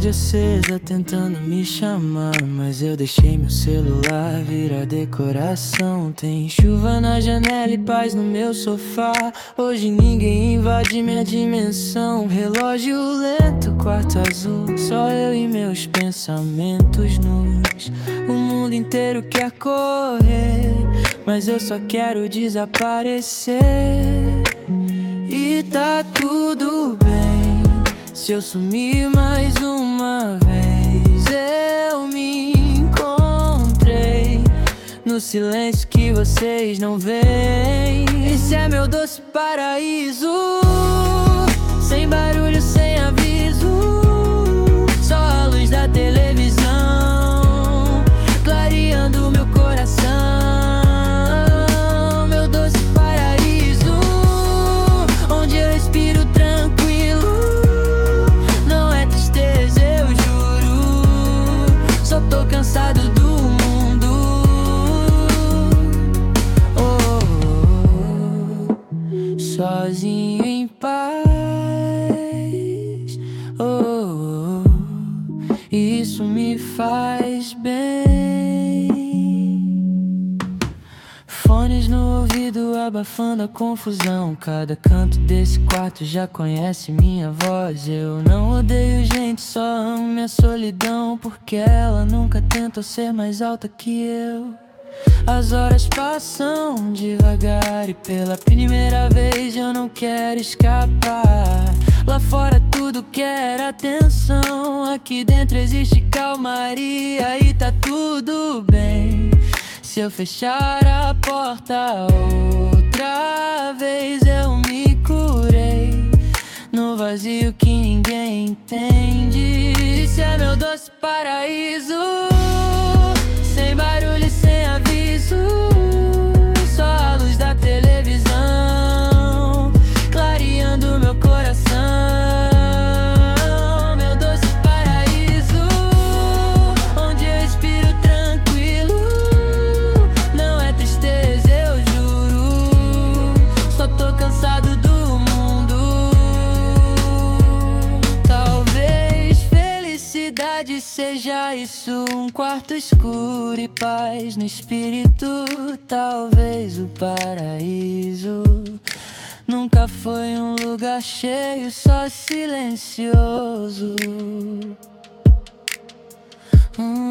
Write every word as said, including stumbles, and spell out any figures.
rádio acesa tentando me chamar, mas eu deixei meu celular virar decoração. Tem chuva na janela e paz no meu sofá. Hoje ninguém invade minha dimensão. Relógio lento, quarto azul, só eu e meus pensamentos nus. O mundo inteiro quer correr, mas eu só quero desaparecer. E tá tudo bem se eu sumir mais uma vez. Eu me encontrei no silêncio que vocês não veem. Esse é meu doce paraíso, sem barulho, sem aviso, só a luz da televisão clareando meu coração. Meu doce paraíso, onde eu respiro tranquilo. Não é tristeza, eu juro, só tô cansado do mundo. Oh, oh, oh, sozinho em paz. Oh, oh, oh, isso me faz bem. Fones no ouvido abafando a confusão. Cada canto desse quarto já conhece minha voz. Eu não odeio gente, só amo minha solidão, porque ela nunca tentou ser mais alta que eu. As horas passam devagar e pela primeira vez eu não quero escapar. Lá fora tudo quer atenção, aqui dentro existe calmaria e tá tudo bem. Se eu fechar a porta outra vez, eu me curei no vazio que ninguém entende. Esse é meu doce paraíso, sem barulho, sem aviso, só a luz da televisão clareando meu coração. Meu doce paraíso, onde eu respiro tranquilo. Não é tristeza, eu juro, só tô cansado do mundo. Talvez felicidade seja isso, um quarto escuro e paz no espírito. Talvez o paraíso nunca foi um lugar cheio, só silencioso. Hum.